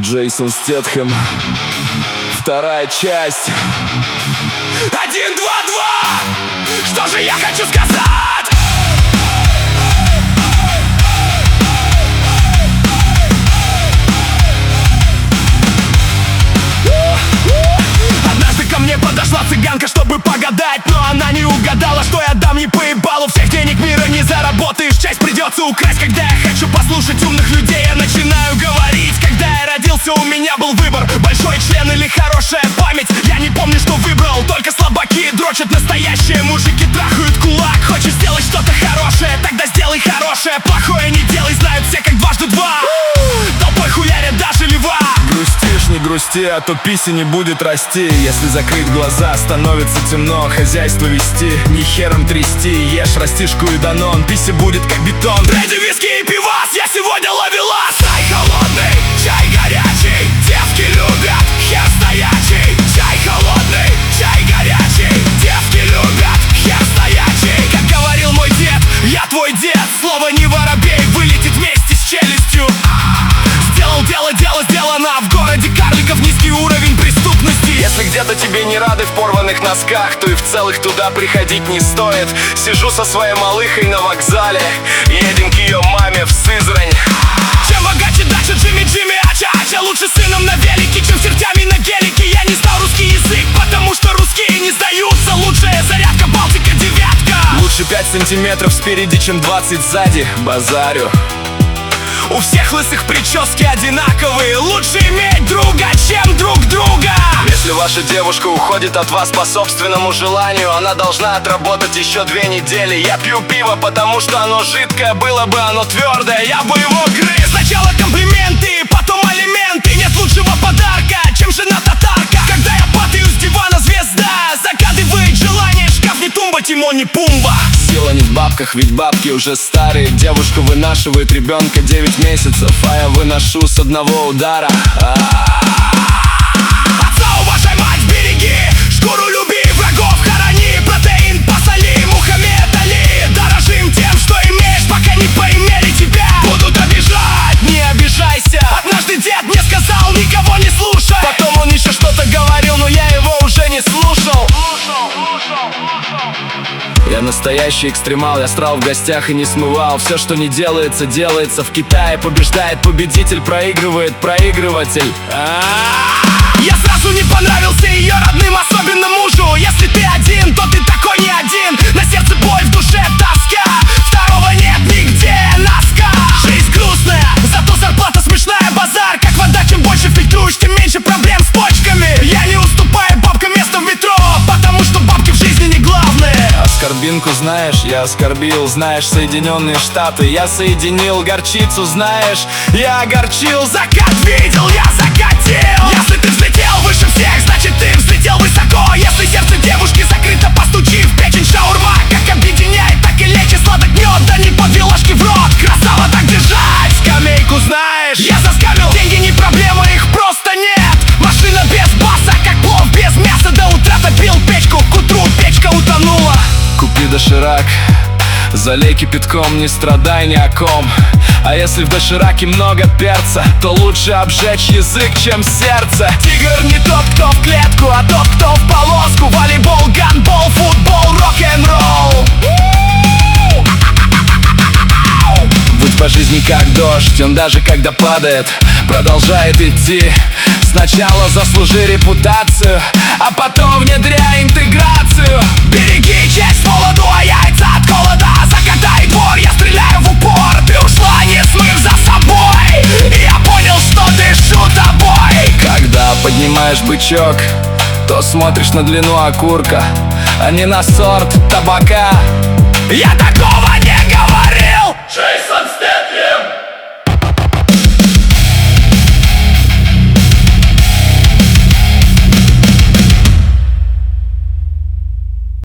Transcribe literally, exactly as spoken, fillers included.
Джейсон Стэтхэм, вторая часть. Один, два, два. Что же я хочу сказать? Однажды ко мне подошла цыганка, чтобы погадать, но она не угадала, что я дам ей по ебалу. Всех денег мира не заработаешь, часть придется украсть. Когда я хочу послушать умных людей, я начинаю говорить. Когда я родился, у меня был выбор: большой член или хорошая память. Я не помню, что выбрал, только слабаки дрочат. Настоящие мужики трахают кулак. Хочешь сделать что-то хорошее, тогда сделай хорошее. Плохое не делай, знают все как дважды два. Толпой хуярят даже льва. Грустишь, не грусти, а то писи не будет расти. Если закрыть глаза, становится темно. Хозяйство вести, не хером трясти. Ешь растишку и данон, писи будет как бетон. Бренди, виски и пивас, я сегодня ловелас. Чай холодный, чай горячий, девки любят хер стоячий. Чай холодный, чай горячий, девки любят хер стоячий. Как говорил мой дед, я твой дед. Слово не воробей, вылетит вместе с челюстью. Сделал дело, дело сделано. В городе карликов низкий уровень преступности. Если где-то тебе не рады в порванных носках, то и в целых туда приходить не стоит. Сижу со своей малыхой на вокзале, едем к ее маме в Сызрань. Чем богаче дача, Джимми, Джимми, ача, ача. Лучше сыном на велике, чем чертями на гелике. Я не знал русский язык, потому что русские не сдаются. Лучшая зарядка, Балтика, девятка. Лучше пять сантиметров спереди, чем двадцать сзади. Базарю. У всех лысых прически одинаковые. Лучше иметь друга, чем друг друга. Если ваша девушка уходит от вас по собственному желанию, она должна отработать еще две недели. Я пью пиво, потому что оно жидкое. Было бы оно твердое, я бы его грыз. Сначала комплименты, потом алименты. Нет лучшего подарка, чем жена татарка. Когда я падаю с дивана, звезда загадывает желание. Шкаф не тумба, Тимон не Пумба. Сила не в бабках, ведь бабки уже старые. Девушка вынашивает ребенка девять месяцев, а я выношу с одного удара. Отца уважай, мать береги, шкуру люби, врагов хорони. Протеин посоли, Мухаммед Али. Дорожим тем, что имеешь, пока не поимели тебя. Будут обижать, не обижайся. Однажды дед мне сказал, никого не слушай. Потом он еще что-то говорил, но я его уже не слушал. Я настоящий экстремал, я срал в гостях и не смывал. Все, что не делается, делается. В Китае побеждает победитель, проигрывает проигрыватель. А-а-а! Я сразу не понравился ее родным, особенно мужу. Если ты один, то ты такой не один. На сердце боль, в душе тоска. Второго нет нигде, носка. Жизнь грустная, зато зарплата смешная. Базар, как вода, чем больше фильтруешь, тем меньше проблем с почками. Я не уступаю бабкам место в метро, потому что бабки в жизни не главные. Оскорбинку знаешь, я оскорбил. Знаешь, Соединенные Штаты, я соединил. Горчицу знаешь, я огорчил. Закат видел, я закатил. Если ты взлетел выше всех, значит ты взлетел высоко. Если сердце девушки закрыто, постучи в печень. Шаурма как объединяет, так и лечит. Сладок мед, да не подвей ложки в рот. Красава, так держать. Скамейку знаешь, я заскамил. Деньги не проблема, их просто нет. Машина без баса, как плов без мяса. До утра топил печку, к утру печка утонула. Купи доширак, залей кипятком, не страдай ни о ком. А если в дошираке много перца, то лучше обжечь язык, чем сердце. Тигр не тот, кто в клетку, а тот, кто в полоску. Волейбол, гандбол, футбол, рок-н-ролл. Будь по жизни как дождь, он даже когда падает продолжает идти. Сначала заслужи репутацию, а потом внедряй интеграцию. Береги честь молоду, а яйца от холода. Закатай двор, я стреляю в упор. Ты ушла, не смыв за собой, и я понял, что дышу тобой. Когда поднимаешь бычок, то смотришь на длину окурка, а не на сорт табака. Я такого